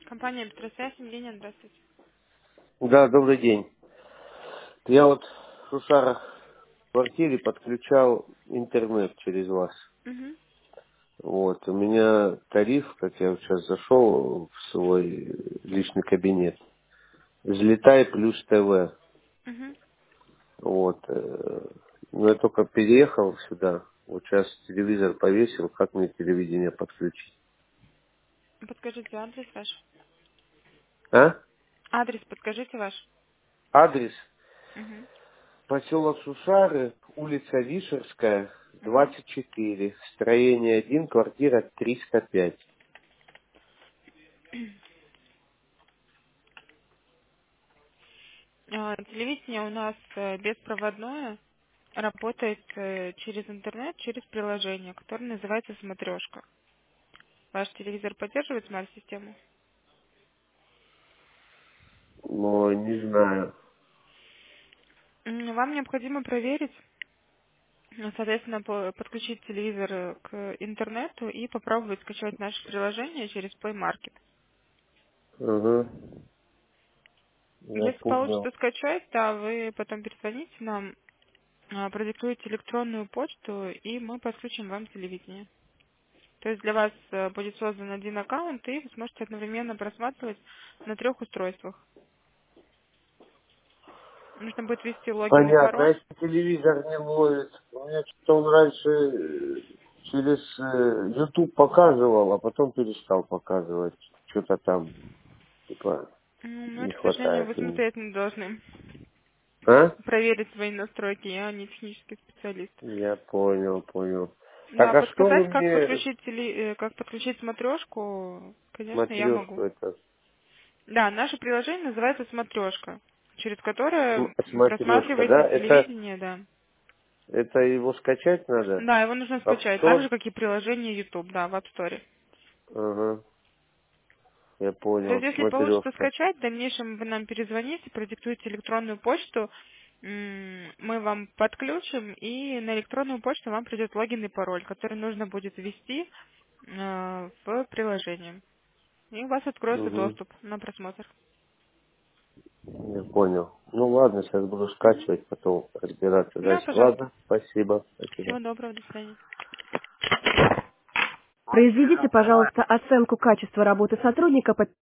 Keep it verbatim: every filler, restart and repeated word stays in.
Компания Петросвязь, Евгения, здравствуйте. Да, добрый день. Я вот в Шушарах в квартире подключал интернет через вас. Угу. Вот, у меня тариф, как я вот сейчас зашел в свой личный кабинет, взлетай плюс ТВ. Угу. Вот, э, ну я только переехал сюда, вот сейчас телевизор повесил, как мне телевидение подключить? Подскажите адрес ваш. А? Адрес подскажите ваш. Адрес? Угу. Поселок Шушары, улица Вишерская, Угу. двадцать четыре, строение один, квартира триста пять. А, телевидение у нас э, беспроводное, работает э, через интернет, через приложение, которое называется «Смотрешка». Ваш телевизор поддерживает смарт-систему? Ну, не знаю. М, Вам необходимо проверить, ну, соответственно, по- подключить телевизор э, к интернету и попробовать скачать наше приложение через Play Market. Угу, я Если понял. получится скачать, да, вы потом перезвоните нам, а, продиктуете электронную почту, и мы подключим вам телевидение. То есть для вас э, будет создан один аккаунт, и вы сможете одновременно просматривать на трех устройствах. Нужно будет ввести логин и Понятно, а пароль. если телевизор не ловит, у меня что-то он раньше э, через э, YouTube показывал, а потом перестал показывать. Что-то там, типа, М, Ну, не это, к сожалению, хватает вы у них. самостоятельно должны А? проверить свои настройки. Я не технический специалист. Я понял, понял. Так, Да, а что вы подсказать, как мне подключить теле- э, как подключить смотрешку, конечно, я матрешку могу. это, Да, наше приложение называется «Смотрешка», через см- которое смотрешка, просматриваете да? Это, телевидение, да. это его скачать надо? Да, его нужно App скачать, так же, Store? как и приложение YouTube, да, в App Store. Ага, я То есть, понял, если получится смотрешка. скачать, в дальнейшем вы нам перезвоните, продиктуете электронную почту, м, мы вам подключим, и на электронную почту вам придет логин и пароль, который нужно будет ввести э, в приложение. И у вас откроется Угу. доступ на просмотр. Я понял. Ну ладно, сейчас буду Мгм. скачивать, потом разбираться Да, дальше. пожалуйста. Ладно, спасибо. Спасибо. Всего доброго, до свидания. Произведите, пожалуйста, оценку качества работы сотрудника по